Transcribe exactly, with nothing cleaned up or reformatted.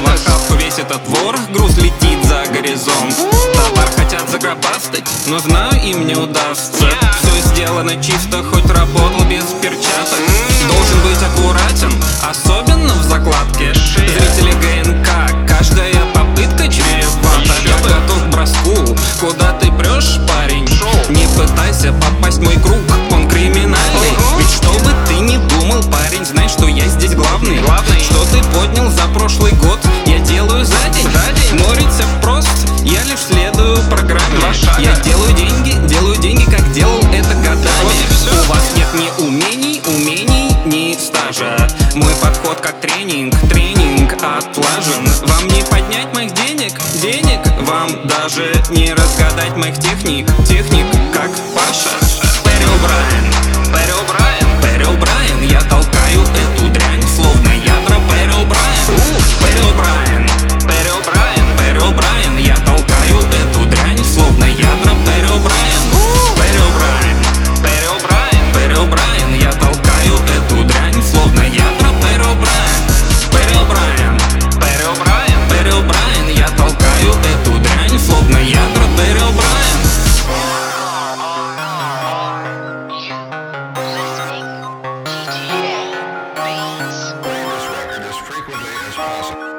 В охапку весь этот ворох, груз летит за горизонт. Товар хотят загробастать, но знаю, им не удастся. Все сделано чисто, хоть работал без перчаток. Должен быть аккуратен, особенно в закладке. Зрители ГНК, каждая попытка чревата. Я готов к броску, куда ты прешь, парень? Не пытайся попасть в мой круг, он криминальный. Ведь что бы ты ни думал, парень, знай, что я здесь главный. Что ты поднял за прошлый год, я делаю за день. Мой рецепт прост, я лишь следую программе. Я делаю деньги, делаю деньги, как делал это годами. У вас нет ни умений, умений, ни стажа. Мой подход как тренинг, тренинг отлажен. Вам не поднять моих денег, денег. Вам даже не разгадать моих техник, техник, как Паша. Перри О'Брайен, Перри О'Брайен, Перри О'Брайен. Я толкаю эту дрянь, словно ядра Перри О'Брайен. Перри О'Брайен, Перри О'Брайен, Перри О'Брайен. Я толкаю эту дрянь, словно ядра Перри О'Брайен. Перри О'Брайен, Перри О'Брайен, Перри О'Брайен. Я толкаю эту дрянь, словно ядра Перри О'Брайен. Перри О'Брайен, Перри О'Брайен, Перри О'Брайен. Я толкаю эту дрянь, словно ядра Перри О'Брайен. Listening D J Beats. Play this record as frequently as possible.